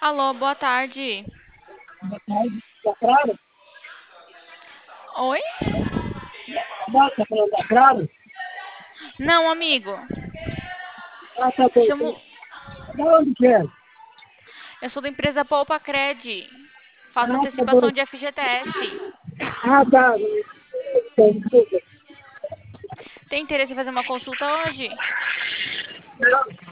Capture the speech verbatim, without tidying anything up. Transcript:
Alô, boa tarde. Boa tarde. Tá claro? Oi? Não, tá falando da claro? Não, amigo. Ah, tá bom. Chamo. Da onde que é? Eu sou da empresa Poupa Cred. Faço Ah, tá bom. antecipação de F G T S. Ah, tá. Tem, desculpa. Tem interesse em fazer uma consulta hoje? Não,